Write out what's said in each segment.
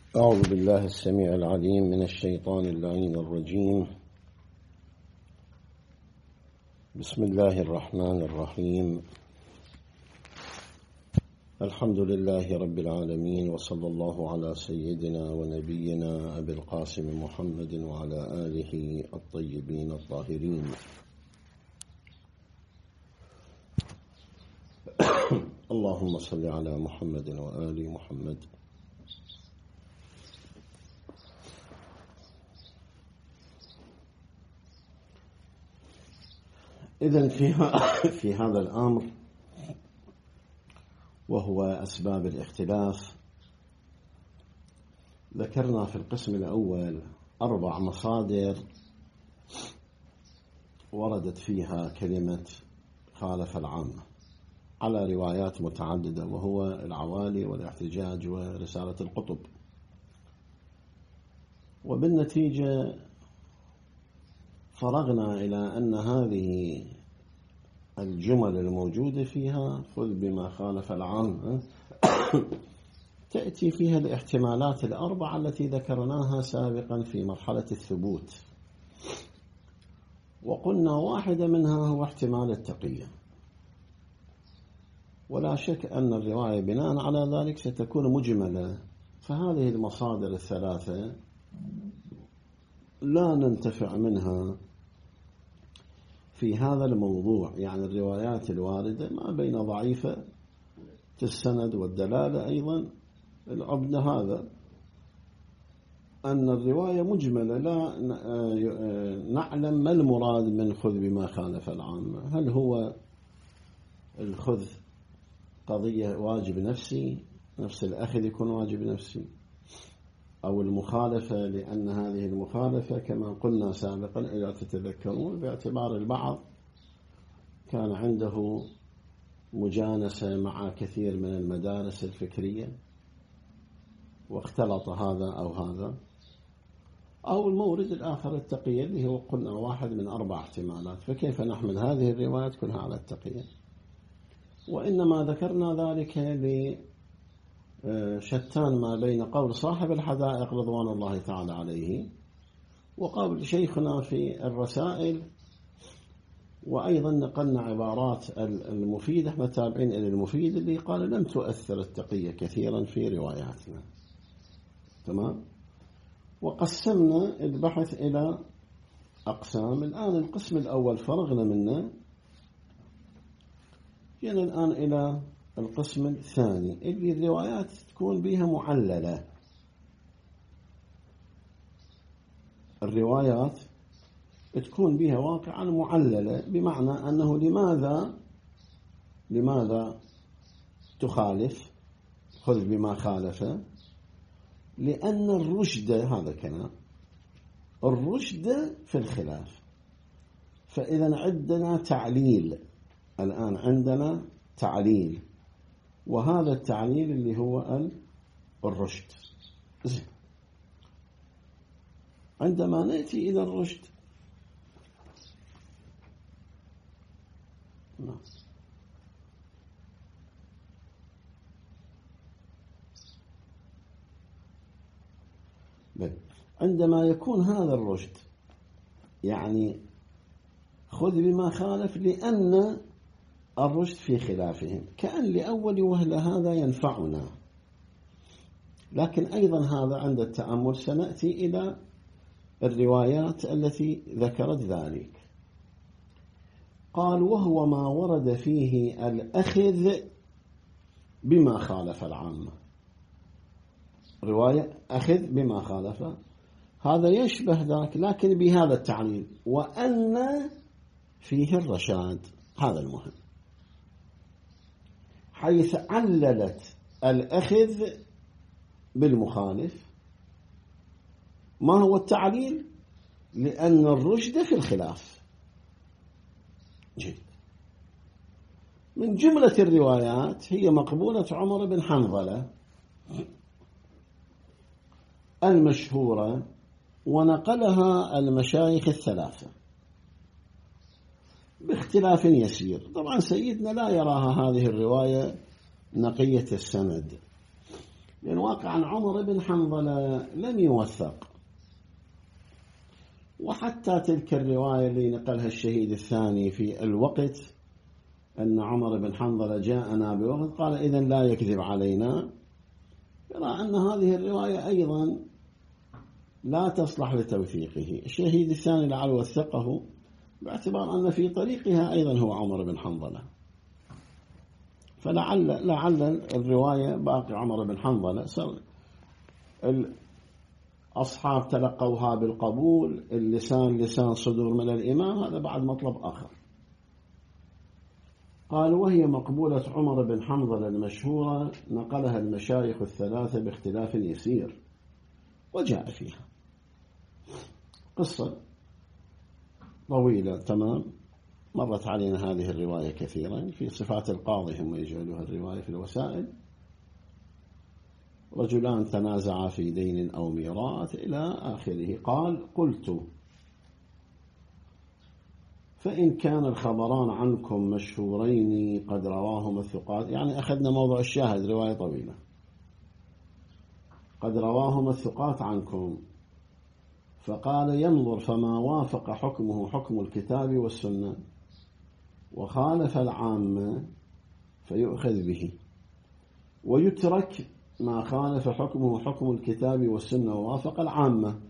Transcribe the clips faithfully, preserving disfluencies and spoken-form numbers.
أعوذ بالله السميع العليم من الشيطان اللعين الرجيم. بسم الله الرحمن الرحيم. الحمد لله رب العالمين، وصلى الله على سيدنا ونبينا أبي القاسم محمد وعلى آله الطيبين الطاهرين. اللهم صل على محمد وآل محمد. إذن في, في هذا الأمر وهو أسباب الاختلاف، ذكرنا في القسم الأول أربع مصادر وردت فيها كلمة خالف العامة على روايات متعددة، وهو العوالي والاحتجاج ورسالة القطب. وبالنتيجة فرغنا إلى أن هذه الجمل الموجودة فيها خذ بما خالف العام تأتي فيها الاحتمالات الأربعة التي ذكرناها سابقا في مرحلة الثبوت، وقلنا واحدة منها هو احتمال التقية، ولا شك أن الرواية بناء على ذلك ستكون مجملة. فهذه المصادر الثلاثة لا ننتفع منها في هذا الموضوع، يعني الروايات الواردة ما بين ضعيفة السند والدلالة أيضا العبد هذا أن الرواية مجملة، لا نعلم ما المراد من خذ بما خالف العامة. هل هو الخذ قضية واجب نفسي، نفس الأخذ يكون واجب نفسي، أو المخالفة لأن هذه المخالفة كما قلنا سابقا إذا تتذكرون باعتبار البعض كان عنده مجانسة مع كثير من المدارس الفكرية واختلط هذا أو هذا، أو المورد الآخر التقية اللي هو قلنا واحد من أربع احتمالات. فكيف نحمل هذه الروايات كلها على التقية؟ وإنما ذكرنا ذلك لشتان ما بين قول صاحب الحدائق رضوان الله تعالى عليه وقول شيخنا في الرسائل، وأيضا نقلنا عبارات المفيد، احنا تابعين إلى المفيد اللي قال لم تؤثر التقية كثيرا في رواياتنا. تمام. وقسمنا البحث إلى أقسام. الآن القسم الأول فرغنا منه، جينا الآن إلى القسم الثاني اللي الروايات تكون بها معللة. الروايات تكون بها واقعا معللة، بمعنى أنه لماذا لماذا تخالف خذ بما خالف؟ لأن الرشد، هذا كلام الرشد في الخلاف. فإذا عندنا تعليل، الآن عندنا تعليل، وهذا التعليل اللي هو الرشد. عندما نأتي إلى الرشد عندما يكون هذا الرشد يعني خذ بما خالف لأن الرشد في خلافهم، كأن لأول وهلة هذا ينفعنا، لكن أيضا هذا عند التأمل سنأتي إلى الروايات التي ذكرت ذلك. قال وهو ما ورد فيه الأخذ بما خالف العامة. رواية أخذ بما خالف، هذا يشبه ذاك لكن بهذا التعليل، وأن فيه الرشاد. هذا المهم، حيث عللت الأخذ بالمخالف. ما هو التعليل؟ لأن الرشد في الخلاف. جيد. من جملة الروايات هي مقبولة عمر بن حنظلة المشهورة، ونقلها المشايخ الثلاثة باختلاف يسير. طبعا سيدنا لا يراها هذه الرواية نقية السند، لأن واقعا عمر بن حنظلة لم يوثق، وحتى تلك الرواية اللي نقلها الشهيد الثاني في الوقت أن عمر بن حنظلة جاءنا بوقت قال إذن لا يكذب علينا، يرى أن هذه الرواية أيضا لا تصلح لتوثيقه. الشهيد الثاني لعل وثقه باعتبار أن في طريقها أيضا هو عمر بن حنظلة، فلعل لعل الرواية باقي عمر بن حنظلة. الأصحاب تلقوها بالقبول، اللسان لسان صدور من الإمام، هذا بعد مطلب آخر. قال وهي مقبولة عمر بن حنظلة المشهورة نقلها المشايخ الثلاثة باختلاف يسير وجاء فيها قصة طويلة تمام، مرت علينا هذه الرواية كثيرا في صفات القاضي، هم يجعلوها الرواية في الوسائل. رجلان تنازعا في دين أو ميراث إلى آخره. قال قلت فإن كان الخبران عنكم مشهورين قد رواهما الثقات، يعني أخذنا موضوع الشاهد، رواية طويلة، قد رواهما الثقات عنكم، فقال ينظر فما وافق حكمه حكم الكتاب والسنة وخالف العامة فيؤخذ به، ويترك ما خالف حكمه حكم الكتاب والسنة ووافق العامة.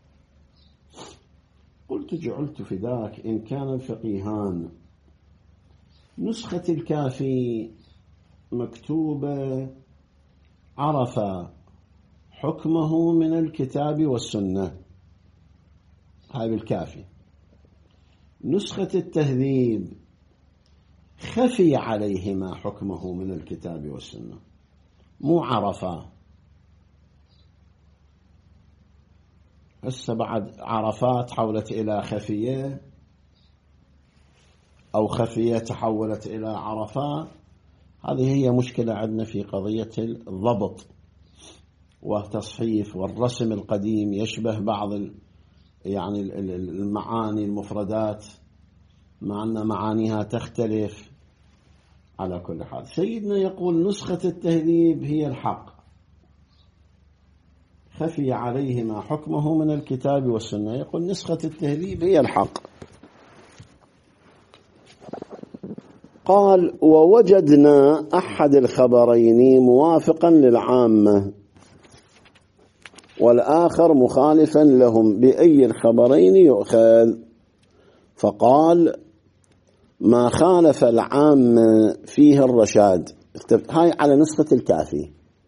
قلت جعلت فداك إن كان الفقيهان نسخة الكافي مكتوبة عرف حكمه من الكتاب والسنة، هاي بالكافي. نسخة التهذيب خفي عليهما حكمه من الكتاب والسنة، مو عرفا. هسه بعد عرفات تحولت إلى خفية، أو خفية تحولت إلى عرفات. هذه هي مشكلة عندنا في قضية الضبط والتصحيف، والرسم القديم يشبه بعض يعني المعاني المفردات مع أن معانيها تختلف. على كل حال سيدنا يقول نسخة التهذيب هي الحق، خفي عليهما حكمه من الكتاب والسنة. يقول نسخة التهذيب هي الحق. قال ووجدنا أحد الخبرين موافقا للعامة والآخر مخالفا لهم، بأي الخبرين يؤخذ؟ فقال ما خالف العامة فيه الرشاد. هاي على نسخة الكافي،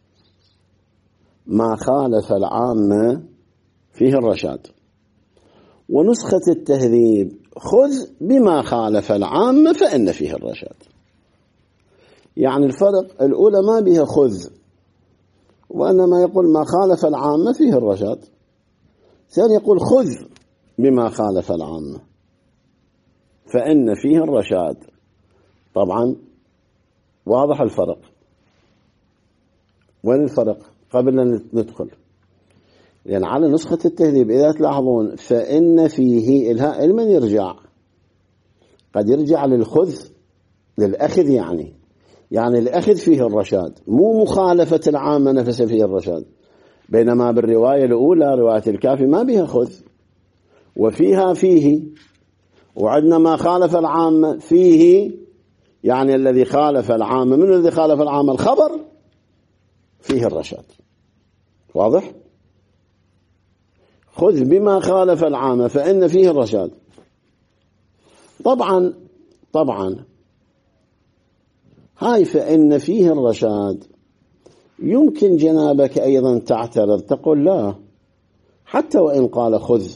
ما خالف العامة فيه الرشاد. ونسخة التهذيب خذ بما خالف العامة فإن فيه الرشاد. يعني الفرق الأولى ما بها خذ، وإنما يقول ما خالف العامة فيه الرشاد. ثاني يقول خذ بما خالف العامة فإن فيه الرشاد. طبعا واضح الفرق. وين الفرق قبل أن ندخل؟ لأن يعني على نسخة التهذيب إذا تلاحظون فإن فيه الهاء لمن يرجع؟ قد يرجع للخذ، للأخذ، يعني يعني الأخذ فيه الرشاد، مو مخالفة العامة نفسه فيه الرشاد. بينما بالرواية الأولى رواية الكافي ما بها خذ، وفيها فيه، وعندنا ما خالف العامة فيه، يعني الذي خالف العامة. من الذي خالف العامة؟ الخبر فيه الرشاد. واضح؟ خذ بما خالف العامة فإن فيه الرشاد. طبعا طبعا هاي فإن فيه الرشاد يمكن جنابك أيضا تعترض تقول لا، حتى وإن قال خذ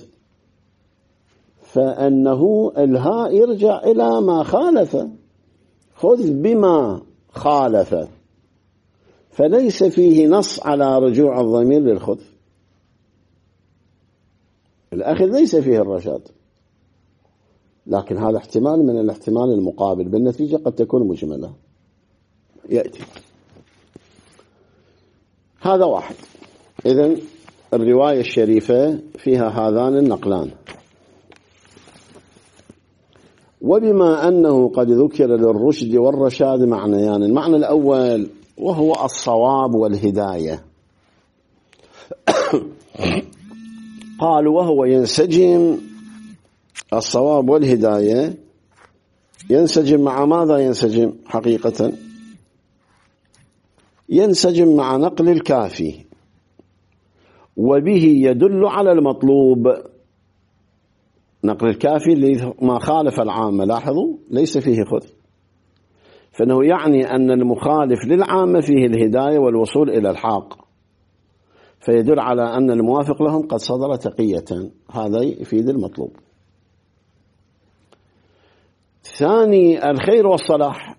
فأنه الهاء يرجع إلى ما خالف، خذ بما خالف، فليس فيه نص على رجوع الضمير للخذ. الأخذ ليس فيه الرشاد، لكن هذا احتمال من الاحتمال المقابل، بالنتيجة قد تكون مجملة يأتي. هذا واحد. إذن الرواية الشريفة فيها هذان النقلان. وبما أنه قد ذكر للرشد والرشاد معنيان، المعنى الأول وهو الصواب والهداية، قال وهو ينسجم الصواب والهداية ينسجم مع ماذا ينسجم حقيقة؟ ينسجم مع نقل الكافي وبه يدل على المطلوب. نقل الكافي اللي ما خالف العامة، لاحظوا ليس فيه خذ، فإنه يعني أن المخالف للعامة فيه الهداية والوصول إلى الحق، فيدل على أن الموافق لهم قد صدر تقية، هذا يفيد المطلوب. ثاني الخير والصلاح،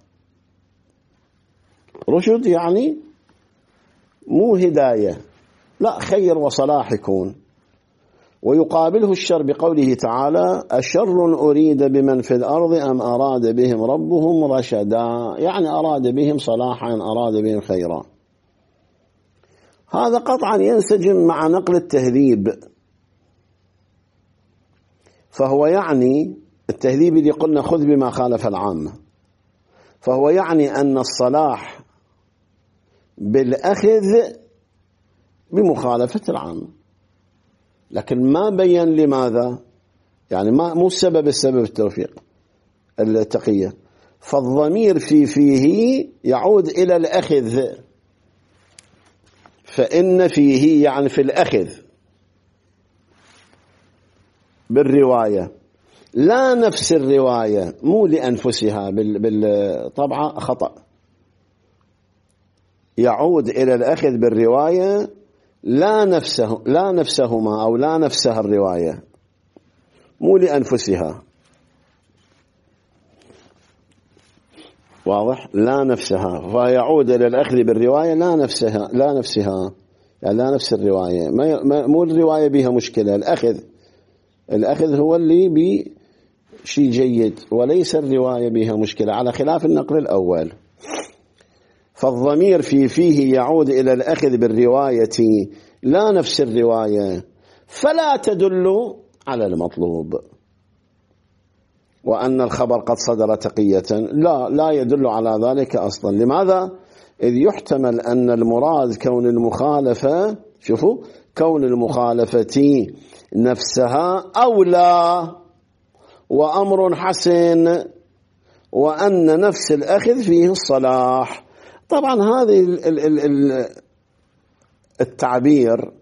رشد يعني مو هداية، لا خير وصلاح يكون، ويقابله الشر بقوله تعالى أشر أريد بمن في الأرض أم أراد بهم ربهم رشدا، يعني أراد بهم صلاحا أراد بهم خيرا. هذا قطعا ينسجم مع نقل التهذيب، فهو يعني التهذيب اللي قلنا خذ بما خالف العامة، فهو يعني أن الصلاح بالأخذ بمخالفة العامة، لكن ما بين لماذا، يعني ما مو السبب السبب التوفيق التقية، فالضمير في فيه يعود إلى الأخذ، فإن فيه يعني في الأخذ بالرواية، لا نفس الرواية، مو لأنفسها بالطبعة خطأ، يعود إلى الأخذ بالرواية لا نفسه لا نفسهما أو لا نفسها الرواية، مو لأنفسها، واضح؟ لا نفسها، فيعود إلى الأخذ بالرواية لا نفسها لا نفسها يعني لا نفس الرواية، ما مو الرواية بها مشكلة، الأخذ الأخذ هو اللي بشيء جيد، وليس الرواية بها مشكلة، على خلاف النقل الأول. فالضمير في فيه يعود إلى الأخذ بالرواية لا نفس الرواية، فلا تدل على المطلوب، وأن الخبر قد صدر تقية لا لا يدل على ذلك أصلا. لماذا؟ إذ يحتمل أن المراد كون المخالفة، شوفوا، كون المخالفة نفسها أولى وأمر حسن، وأن نفس الأخذ فيه الصلاح. طبعا هذه التعبير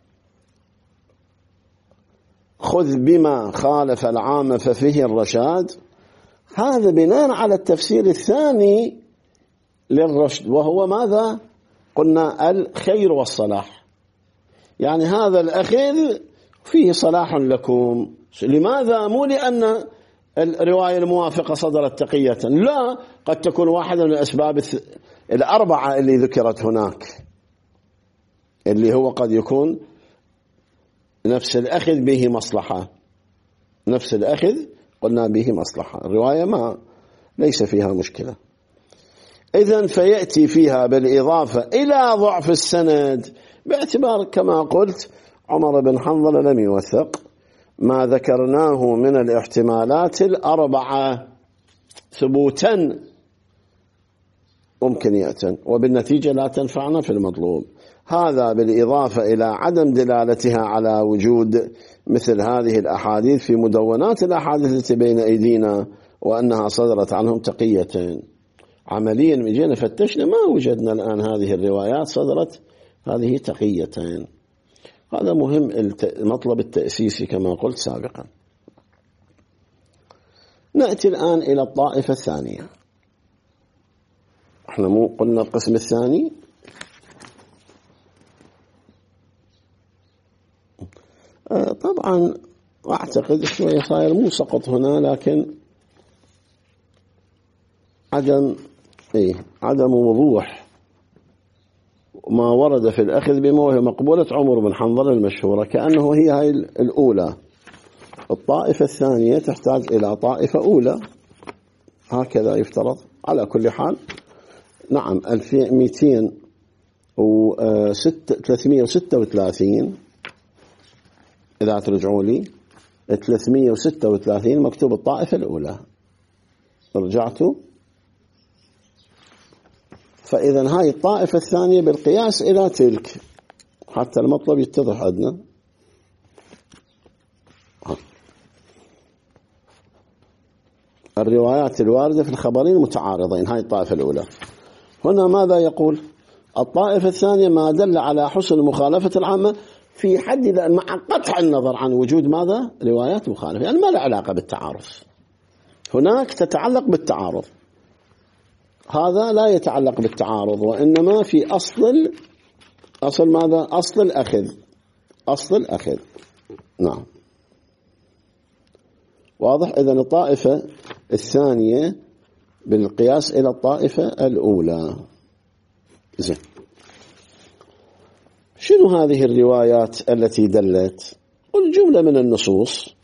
خذ بما خالف العام ففيه الرشاد، هذا بناء على التفسير الثاني للرشد، وهو ماذا؟ قلنا الخير والصلاح، يعني هذا الأخذ فيه صلاح لكم. لماذا؟ مو لأن الرواية الموافقة صدرت تقية، لا، قد تكون واحدة من الأسباب الأربعة اللي ذكرت هناك، اللي هو قد يكون نفس الأخذ به مصلحة، نفس الأخذ قلنا به مصلحة، الرواية ما ليس فيها مشكلة. إذن فيأتي فيها بالإضافة إلى ضعف السند، باعتبار كما قلت عمر بن حنظلة لم يوثق ما ذكرناه من الاحتمالات الأربعة ثبوتا ممكن يأتن، وبالنتيجة لا تنفعنا في المطلوب. هذا بالإضافة إلى عدم دلالتها على وجود مثل هذه الأحاديث في مدونات الأحاديث التي بين أيدينا، وأنها صدرت عنهم تقية. عمليا جينا فتشنا ما وجدنا الآن هذه الروايات صدرت هذه تقيتين. هذا مهم المطلب التأسيسي كما قلت سابقا. نأتي الآن إلى الطائفة الثانية. احنا مو قلنا القسم الثاني؟ آه طبعا أعتقد شوية صاير مو سقط هنا، لكن عدم إيه عدم وضوح ما ورد في الأخذ بما هي مقبولة عمر بن حنظلة المشهورة، كأنه هي هاي الأولى. الطائفة الثانية تحتاج إلى طائفة أولى، هكذا يفترض. على كل حال نعم، مئتين وثلاثمئة وستة وثلاثين إذا ترجعوا لي ثلاثمئة وستة وثلاثين مكتوب الطائفة الأولى، رجعتوا، فإذا هاي الطائفة الثانية بالقياس إلى تلك حتى المطلب يتضح عندنا. الروايات الواردة في الخبرين متعارضين، هاي الطائفة الأولى. هنا ماذا يقول؟ الطائفة الثانية ما دل على حسن مخالفة العامة في حد مع قطع النظر عن وجود ماذا؟ روايات مخالفة، يعني ما له علاقة بالتعارض. هناك تتعلق بالتعارض، هذا لا يتعلق بالتعارض، وإنما في أصل أصل ماذا؟ أصل الأخذ، أصل الأخذ. نعم، واضح. إذن الطائفة الثانية بالقياس إلى الطائفة الأولى. زين، شنو هذه الروايات التي دلت؟ والجملة من النصوص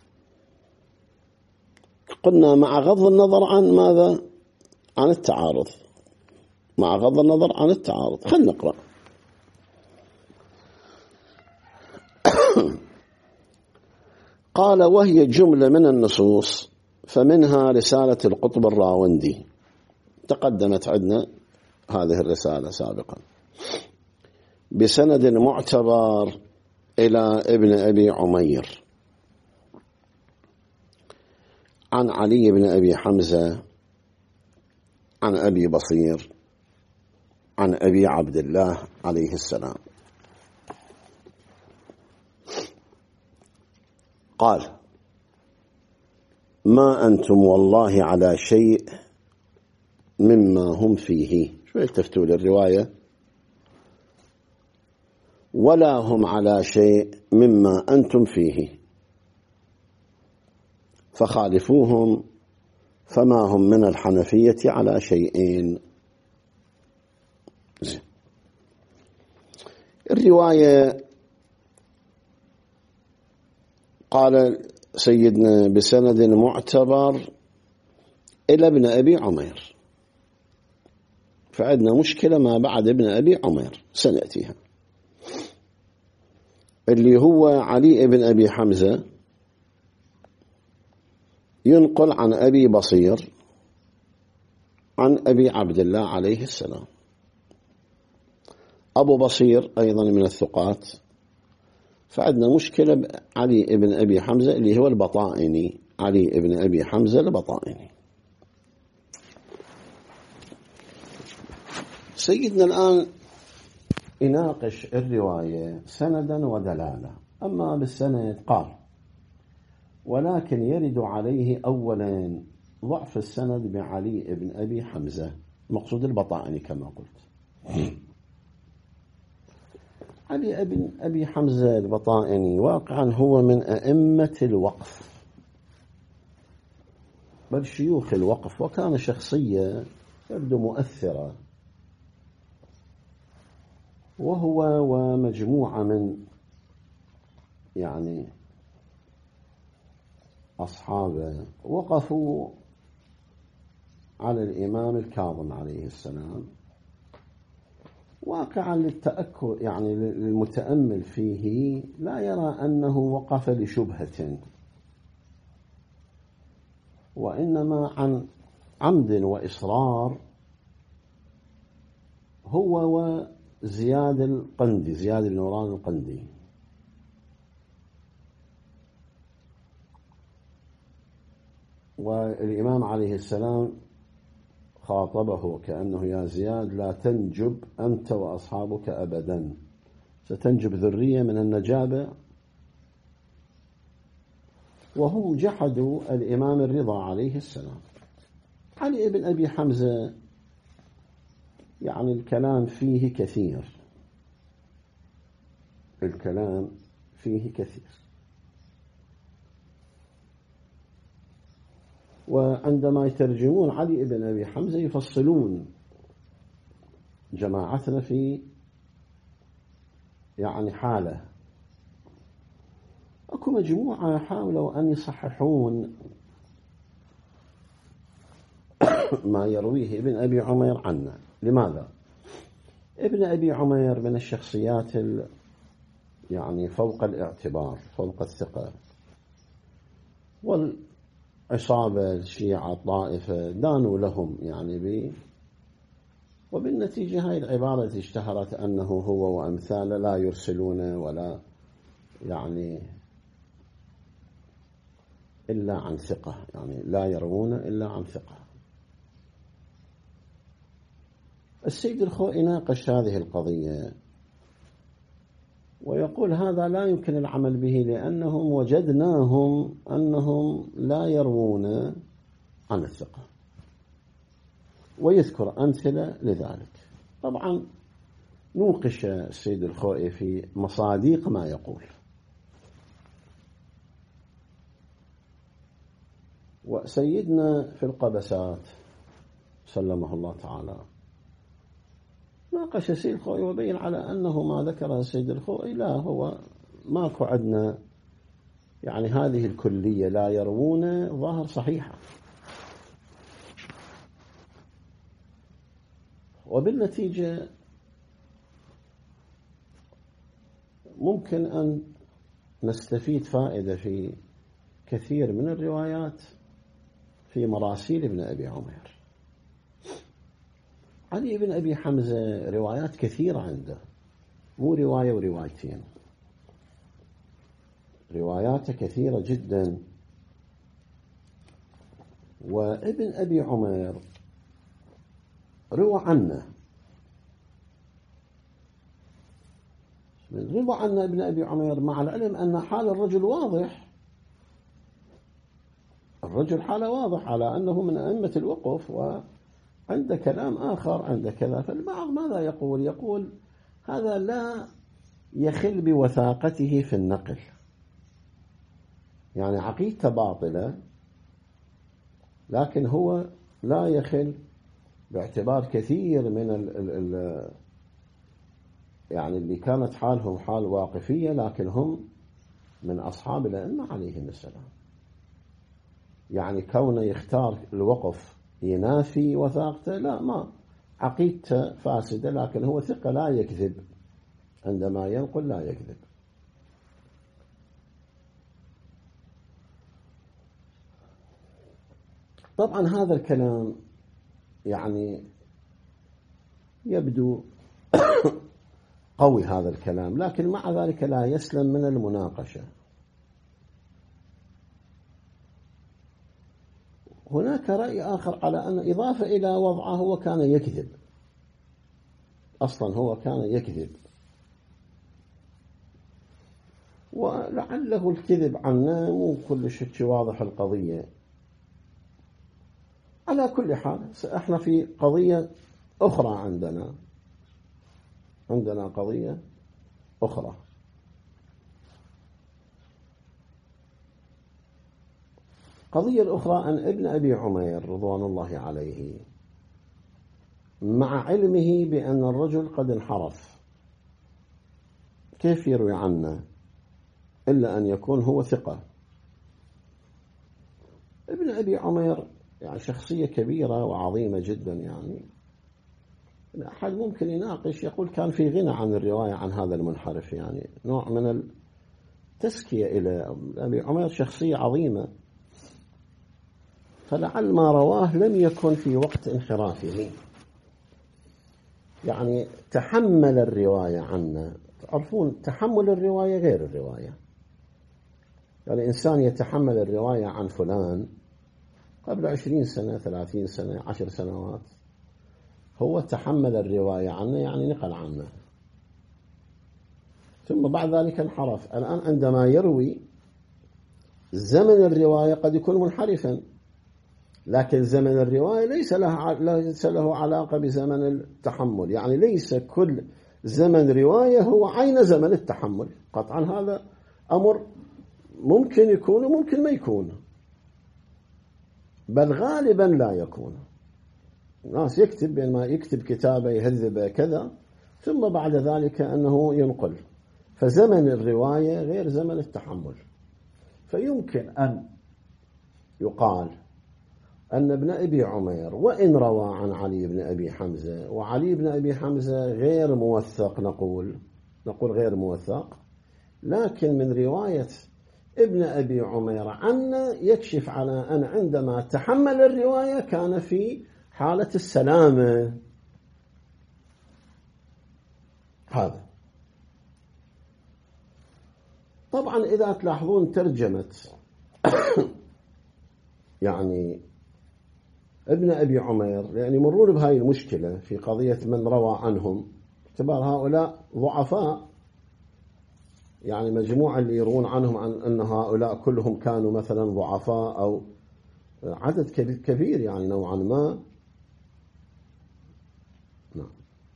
قلنا مع غض النظر عن ماذا؟ عن التعارض، مع غض النظر عن التعارض. خلنا نقرأ. قال: وهي جملة من النصوص، فمنها رسالة القطب الراوندي، تقدمت عندنا هذه الرسالة سابقا، بسند معتبر إلى ابن أبي عمير عن علي بن أبي حمزة عن أبي بصير عن أبي عبد الله عليه السلام قال: ما أنتم والله على شيء مما هم فيه. شو التفتوا للرواية؟ ولا هم على شيء مما أنتم فيه، فخالفوهم فما هم من الحنفية على شيئين. الرواية قال سيدنا بسند معتبر إلى ابن أبي عمير، فعندنا مشكلة ما بعد ابن أبي عمير سنأتيها، اللي هو علي بن أبي حمزة ينقل عن أبي بصير عن أبي عبد الله عليه السلام. أبو بصير أيضا من الثقات، فعندنا مشكلة علي بن أبي حمزة اللي هو البطائني، علي بن أبي حمزة البطائني. سيدنا الآن يناقش الرواية سندا ودلالة. أما بالسند قال: ولكن يرد عليه أولا ضعف السند بعلي بن أبي حمزة، مقصود البطائني كما قلت. علي بن أبي حمزة البطائني واقعا هو من أئمة الوقف، بل شيوخ الوقف، وكان شخصية يبدو مؤثرة، وهو ومجموعة من يعني أصحابه وقفوا على الإمام الكاظم عليه السلام، واقعا للتأكد يعني للمتأمل فيه لا يرى أنه وقف لشبهة، وإنما عن عمد وإصرار هو وزياد القندي، زياد النوران القندي. والإمام عليه السلام خاطبه كأنه: يا زياد لا تنجب أنت وأصحابك أبدا، ستنجب ذرية من النجابة. وهم جحدوا الإمام الرضا عليه السلام. علي بن أبي حمزة يعني الكلام فيه كثير، الكلام فيه كثير، وعندما يترجمون علي بن أبي حمزة يفصلون جماعتنا في يعني حالة. أكو مجموعة حاولوا أن يصححون ما يرويه ابن أبي عمير عنا. لماذا؟ ابن أبي عمير من الشخصيات يعني فوق الاعتبار، فوق الثقة، والعصابة الشيعة الطائفة دانوا لهم يعني وبالنتيجة هاي العبارة اشتهرت أنه هو وأمثاله لا يرسلون ولا يعني إلا عن ثقة، يعني لا يروون إلا عن ثقة. السيد الخوئي ناقش هذه القضية ويقول هذا لا يمكن العمل به لأنهم وجدناهم أنهم لا يروون عن الثقة، ويذكر أمثلة لذلك. طبعا نوقش السيد الخوئي في مصادق ما يقول، وسيدنا في القبسات سلمه الله تعالى ناقش السيد الخوئي وبين على أنه ما ذكره السيد الخوئي لا، هو ماكو عندنا يعني هذه الكلية لا يروون ظاهر صحيحة. وبالنتيجة ممكن أن نستفيد فائدة في كثير من الروايات في مراسيل ابن أبي عمير. علي بن أبي حمزة روايات كثيرة عنده، مو رواية وروايتين، رواياته كثيرة جدا. وابن أبي عمير روى عنه، من روى عنه ابن أبي عمير مع العلم أن حال الرجل واضح، الرجل حاله واضح على أنه من أئمة الوقف وعنده كلام آخر عنده كذا. فالبعض ماذا يقول؟ يقول هذا لا يخل بوثاقته في النقل، يعني عقيدته باطلة لكن هو لا يخل باعتبار كثير من ال ال ال يعني اللي كانت حالهم حال واقفية لكن هم من أصحاب الأئمة عليهم السلام. يعني كونه يختار الوقف ينافي وثاقته؟ لا، ما عقيدته فاسدة لكن هو ثقة لا يكذب، عندما ينقل لا يكذب. طبعا هذا الكلام يعني يبدو قوي هذا الكلام، لكن مع ذلك لا يسلم من المناقشة. هناك رأي آخر على أن إضافة إلى وضعه هو كان يكذب، أصلا هو كان يكذب، ولعله الكذب عنا مو كل شيء واضح القضية. على كل حال احنا في قضية أخرى، عندنا عندنا قضية أخرى. قضية الأخرى أن ابن أبي عمير رضوان الله عليه مع علمه بأن الرجل قد انحرف كيف يروي عنه إلا أن يكون هو ثقة؟ ابن أبي عمير يعني شخصية كبيرة وعظيمة جدا، يعني أحد ممكن يناقش يقول كان في غنى عن الرواية عن هذا المنحرف، يعني نوع من التزكية إلى أبي عمير شخصية عظيمة، فلعل ما رواه لم يكن في وقت انحرافه، يعني تحمل الرواية عنه. تعرفون تحمل الرواية غير الرواية، يعني إنسان يتحمل الرواية عن فلان قبل عشرين سنة ثلاثين سنة عشر سنوات، هو تحمل الرواية عنه يعني نقل عنه، ثم بعد ذلك انحرف. الآن عندما يروي زمن الرواية قد يكون منحرفا، لكن زمن الرواية ليس له ليس له علاقة بزمن التحمل، يعني ليس كل زمن رواية هو عين زمن التحمل. قطعا هذا أمر ممكن يكون وممكن ما يكون، بل غالبا لا يكون. الناس يكتب بينما يكتب كتابة يهذب كذا ثم بعد ذلك أنه ينقل، فزمن الرواية غير زمن التحمل. فيمكن أن يقال أن ابن أبي عمير وإن روى عن علي بن أبي حمزة، وعلي بن أبي حمزة غير موثق، نقول نقول غير موثق، لكن من رواية ابن أبي عمير عنه يكشف على أن عندما تحمل الرواية كان في حالة السلامة، هذا. طبعا إذا تلاحظون ترجمة يعني ابن أبي عمير، يعني يمرون بهاي المشكلة في قضية من روى عنهم، اعتبار هؤلاء ضعفاء، يعني مجموعة اللي يروون عنهم عن أن هؤلاء كلهم كانوا مثلا ضعفاء أو عدد كبير يعني نوعا ما. نعم.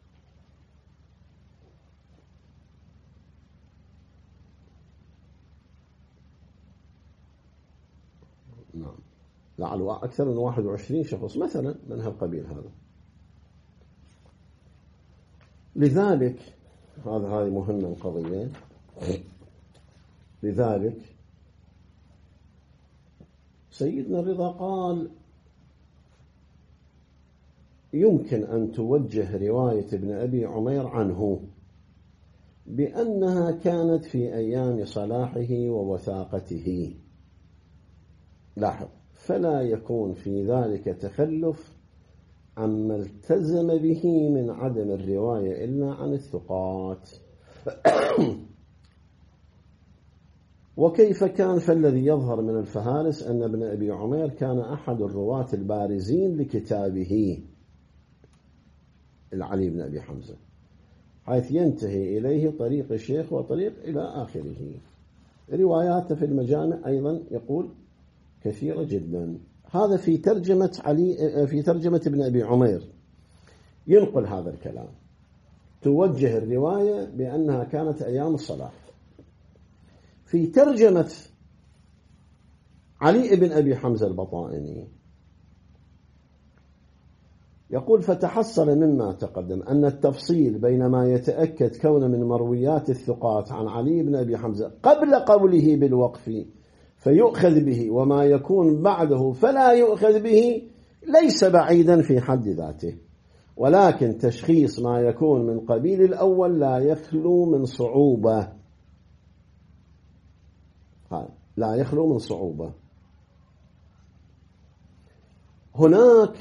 نعم. لعله أكثر من واحد وعشرين شخص مثلا من هالقبيل هذا. لذلك هذا هذه مهمة القضية. لذلك سيدنا الرضا قال يمكن أن توجه رواية ابن أبي عمير عنه بأنها كانت في أيام صلاحه ووثاقته. لاحظ، فلا يكون في ذلك تخلف عما التزم به من عدم الرواية إلا عن الثقات. وكيف كان؟ فالذي يظهر من الفهارس أن ابن أبي عمير كان أحد الرواة البارزين لكتابه العلي بن أبي حمزة، حيث ينتهي إليه طريق الشيخ وطريق إلى آخره. رواياته في المجامع أيضا يقول كثيرة جدا. هذا في ترجمة علي، في ترجمة ابن أبي عمير ينقل هذا الكلام، توجه الرواية بأنها كانت أيام الصلاح. في ترجمة علي بن أبي حمزة البطائني يقول فتحصل مما تقدم أن التفصيل بين ما يتأكد كون من مرويات الثقات عن علي بن أبي حمزة قبل قوله بالوقف فيؤخذ به وما يكون بعده فلا يؤخذ به ليس بعيدا في حد ذاته، ولكن تشخيص ما يكون من قبيل الأول لا يخلو من صعوبة. لا يخلو من صعوبة. هناك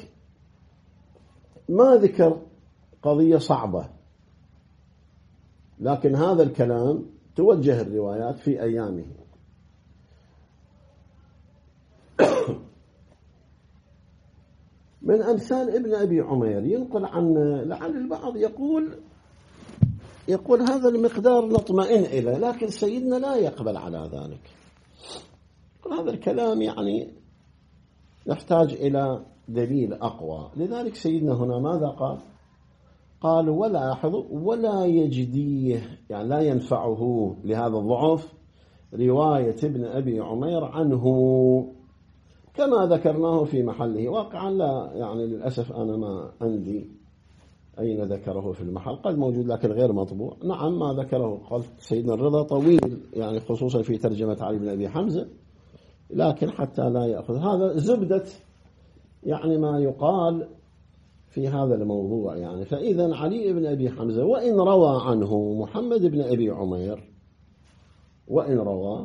ما ذكر قضية صعبة، لكن هذا الكلام توجه الروايات في أيامه. من أمثال ابن أبي عمير ينقل عن لعل البعض يقول يقول هذا المقدار نطمئن إليه، لكن سيدنا لا يقبل على ذلك. هذا الكلام يعني يحتاج إلى دليل أقوى. لذلك سيدنا هنا ماذا قال؟ قال ولاحظوا ولا يجديه، يعني لا ينفعه لهذا الضعف رواية ابن أبي عمير عنه كما ذكرناه في محله. واقعا لا، يعني للأسف أنا ما عندي أين ذكره في المحل، قد موجود لكن غير مطبوع. نعم ما ذكره قال سيدنا الرضا طويل، يعني خصوصا في ترجمة علي بن أبي حمزة، لكن حتى لا يأخذ هذا زبدة يعني ما يقال في هذا الموضوع. يعني فإذا علي بن أبي حمزة وإن روى عنه محمد بن أبي عمير، وإن روى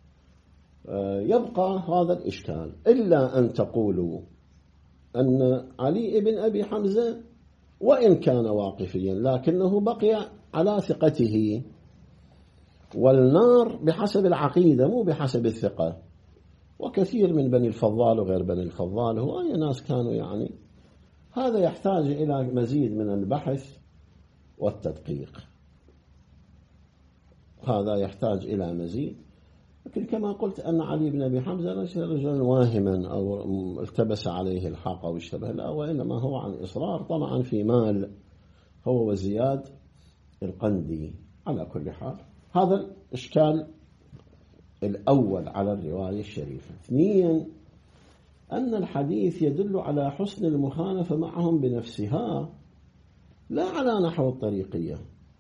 يبقى هذا الإشكال، إلا أن تقولوا أن علي بن أبي حمزة وإن كان واقفيا لكنه بقي على ثقته، والنار بحسب العقيدة مو بحسب الثقة. وكثير من بني الفضال وغير بني الفضال هو أي ناس كانوا، يعني هذا يحتاج إلى مزيد من البحث والتدقيق، هذا يحتاج إلى مزيد. لكن كما قلت أن علي بن أبي حمزة ليس رجلا واهما أو التبس عليه الحق أو اشتبه، لا، وإنما هو عن إصرار طمعا في مال، هو وزياد القندي. على كل حال هذا الإشكال الأول على الرواية الشريفة. اثنين، أن الحديث يدل على حسن المخالفة معهم بنفسها لا على نحو الطريقية،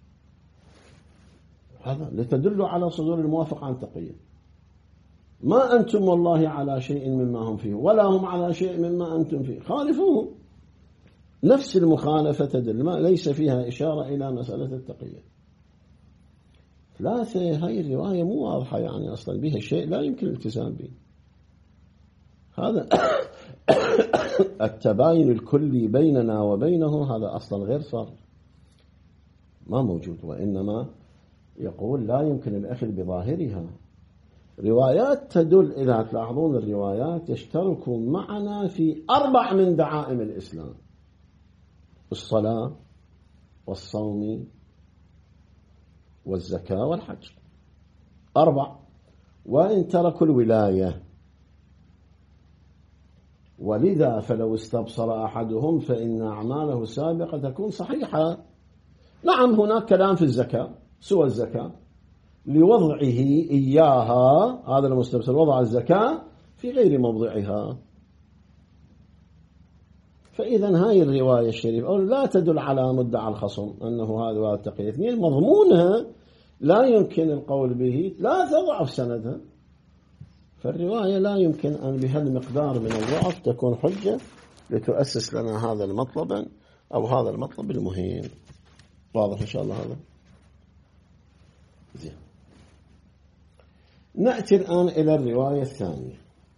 هذا لتدل على صدور الموافق عن تقية. ما أنتم والله على شيء مما هم فيه ولا هم على شيء مما أنتم فيه، خالفوهم. نفس المخالفة تدل، ما ليس فيها إشارة إلى مسألة التقية. ثلاثة، هاي الرواية مو واضحة، يعني أصلا بها شيء لا يمكن الالتزام به. هذا التباين الكلي بيننا وبينه هذا أصلا غير صار. ما موجود، وإنما يقول لا يمكن الأخذ بظاهرها. روايات تدل، إذا تلاحظون الروايات يشترك معنا في أربع من دعائم الإسلام: الصلاة والصوم والزكاة والحج، أربع، وإن تركوا الولاية. ولذا فلو استبصر أحدهم فإن أعماله السابقة تكون صحيحة. نعم هناك كلام في الزكاة سوى الزكاة لوضعه إياها، هذا المستبصر وضع الزكاة في غير موضعها. فإذا هاي الرواية الشريفة لا تدل على مدعى الخصم أنه هذا والتقي اثنين، مضمونها لا يمكن القول به، لا تضعف سندها. فالرواية لا يمكن أن بهذا المقدار من الضعف تكون حجة لتؤسس لنا هذا المطلب أو هذا المطلب المهم. واضح إن شاء الله هذا؟ زين. نأتي الآن إلى الرواية الثانية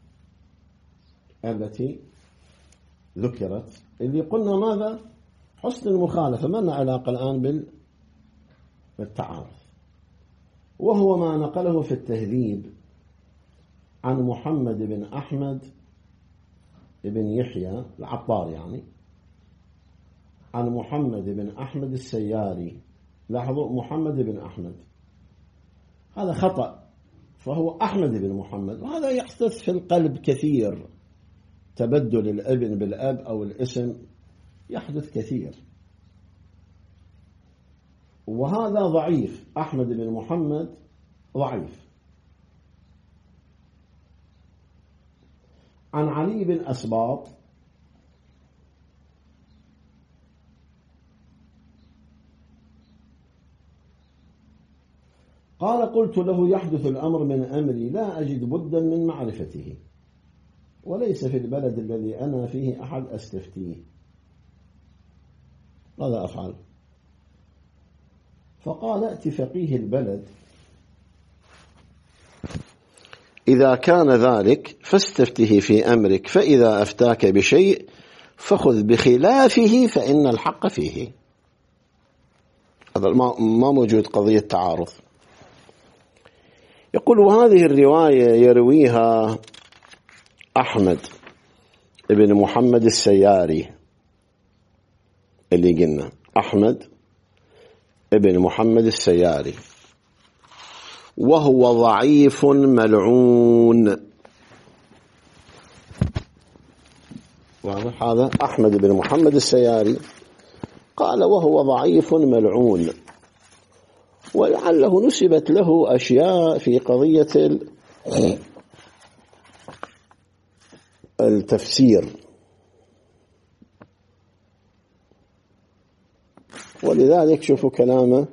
التي ذكرت، اللي قلنا ماذا؟ حسن المخالفة، ما لنا علاقة الآن بالتعارض، وهو ما نقله في التهذيب عن محمد بن أحمد بن يحيى العطار، يعني عن محمد بن أحمد السياري. لاحظوا محمد بن أحمد، هذا خطأ، فهو أحمد بن محمد، وهذا يحدث في القلب كثير، تبدل الابن بالأب أو الاسم يحدث كثير، وهذا ضعيف. أحمد بن محمد ضعيف. عن علي بن أسباط قال: قلت له: يحدث الأمر من أمري لا أجد بدا من معرفته، وليس في البلد الذي أنا فيه أحد أستفتيه، ماذا أفعل؟ فقال: ائت فقيه البلد، إذا كان ذلك فاستفته في أمرك، فإذا أفتاك بشيء فخذ بخلافه فإن الحق فيه. هذا ما موجود قضية تعارض. يقول: وهذه الرواية يرويها أحمد بن محمد السياري، اللي قلنا أحمد بن محمد السياري، وهو ضعيف ملعون. واضح هذا؟ أحمد بن محمد السياري قال وهو ضعيف ملعون، ولعله نسبت له أشياء في قضية التفسير، ولذلك شوفوا كلامه،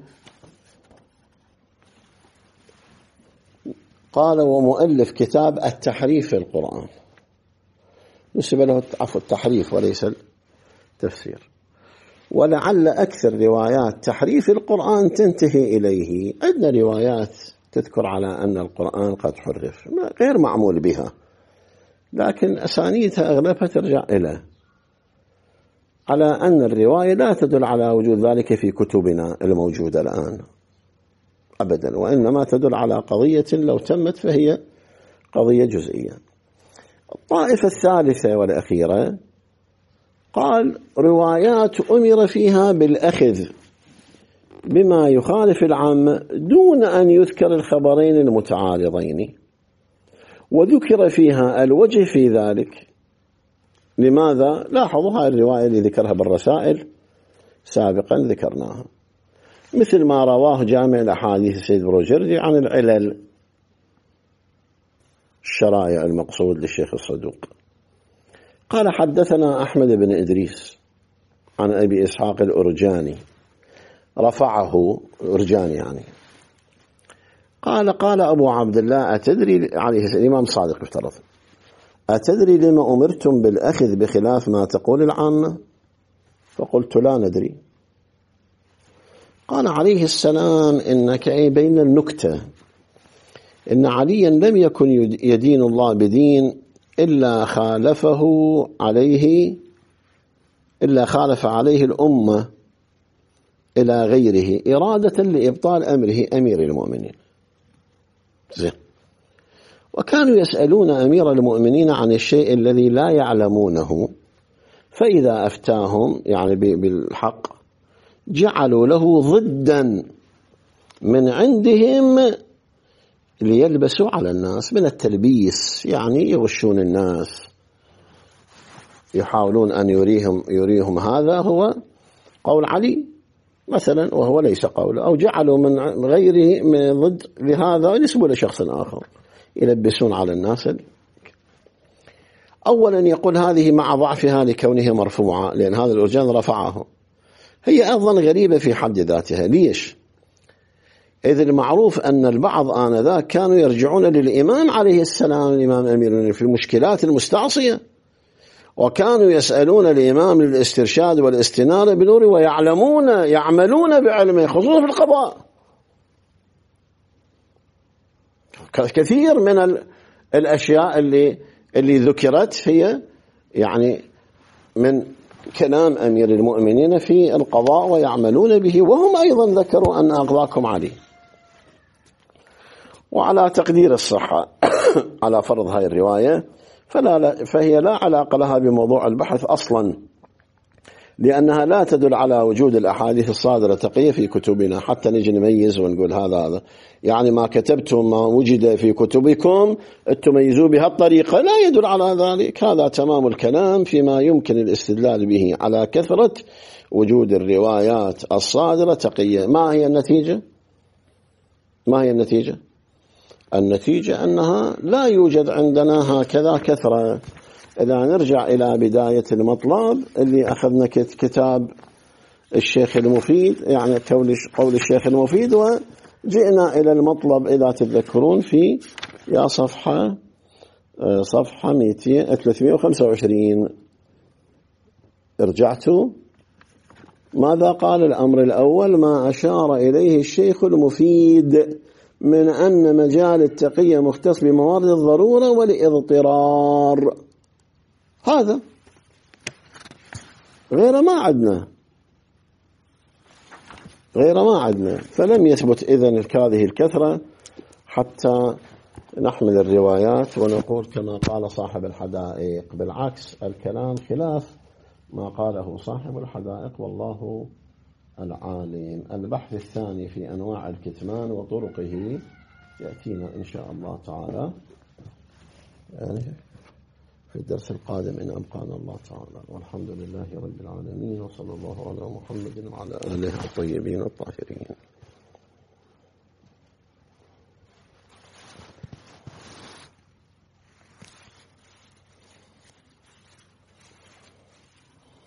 قال: ومؤلف كتاب التحريف في القرآن، نسب له عفوا التحريف وليس التفسير، ولعل أكثر روايات تحريف القرآن تنتهي إليه. عندنا روايات تذكر على أن القرآن قد حرف غير معمول بها، لكن أسانيدها أغلبها ترجع إلى على أن الرواية لا تدل على وجود ذلك في كتبنا الموجودة الآن أبدا، وإنما تدل على قضية لو تمت فهي قضية جزئية. الطائفة الثالثة والأخيرة قال: روايات أمر فيها بالأخذ بما يخالف العامة دون أن يذكر الخبرين المتعارضين، وذكر فيها الوجه في ذلك. لماذا؟ لاحظوا هذه الرواية اللي ذكرها بالرسائل سابقا ذكرناها، مثل ما رواه جامع الأحاديث السيد بروجردي عن العلل الشرائع المقصود للشيخ الصدوق. قال: حدثنا أحمد بن إدريس عن أبي إسحاق الأرجاني، رفعه الأرجاني يعني، قال: قال أبو عبد الله: أتدري، عليه الإمام صادق افترض، أتدري لما أمرتم بالأخذ بخلاف ما تقول العامة؟ فقلت: لا ندري. قال عليه السلام: إنك أي بين النكتة، إن عليا لم يكن يدين الله بدين إلا خالفه عليه إلا خالف عليه الأمة إلى غيره إرادة لإبطال أمره أمير المؤمنين. زين. وكانوا يسألون أمير المؤمنين عن الشيء الذي لا يعلمونه، فإذا أفتاهم يعني بالحق جعلوا له ضدا من عندهم ليلبسوا على الناس من التلبيس، يعني يغشون الناس، يحاولون أن يريهم يريهم هذا هو قول علي مثلا وهو ليس قوله، أو جعلوا من غيره من ضد لهذا ينسبوا لشخص آخر يلبسون على الناس. أولا يقول هذه مع ضعفها لكونها مرفوعة، لأن هذا الأرجان رفعه، هي أيضا غريبة في حد ذاتها. ليش؟ إذ المعروف أن البعض آنذاك كانوا يرجعون للإمام عليه السلام، الإمام أمير في المشكلات المستعصية، وكانوا يسألون الإمام للاسترشاد والاستنارة بنوره، ويعلمون يعملون بعلمه خصوصا في القضاء. كثير من الأشياء اللي اللي ذكرت هي يعني من كلام أمير المؤمنين في القضاء ويعملون به، وهم أيضا ذكروا أن أقضاكم عليه. وعلى تقدير الصحة على فرض هاي الرواية فلا لا فهي لا علاقة لها بموضوع البحث أصلا، لأنها لا تدل على وجود الأحاديث الصادرة تقية في كتبنا حتى نجي نميز ونقول هذا هذا يعني ما كتبتم ما وجد في كتبكم تميزوا بها الطريقة، لا يدل على ذلك. هذا تمام الكلام فيما يمكن الاستدلال به على كثرة وجود الروايات الصادرة تقية. ما هي النتيجة؟ ما هي النتيجة؟ النتيجة أنها لا يوجد عندنا هكذا كثرة. إذا نرجع إلى بداية المطلب اللي أخذنا كتاب الشيخ المفيد، يعني قول الشيخ المفيد، وجئنا إلى المطلب إذا تذكرون في يا صفحة صفحة ثلاثمئة وخمسة وعشرين. رجعتوا ماذا قال؟ الأمر الأول ما أشار إليه الشيخ المفيد من أن مجال التقية مختص بموارد الضرورة والاضطرار، هذا غير ما عدنا غير ما عدنا فلم يثبت إذن هذه الكثرة حتى نحمل الروايات ونقول كما قال صاحب الحدائق. بالعكس الكلام خلاف ما قاله صاحب الحدائق، والله العالم. البحث الثاني في أنواع الكتمان وطرقه يأتينا إن شاء الله تعالى يعني في الدرس القادم إن أبقانا الله تعالى. والحمد لله رب العالمين، وصلى الله على محمد وعلى آله الطيبين الطاهرين.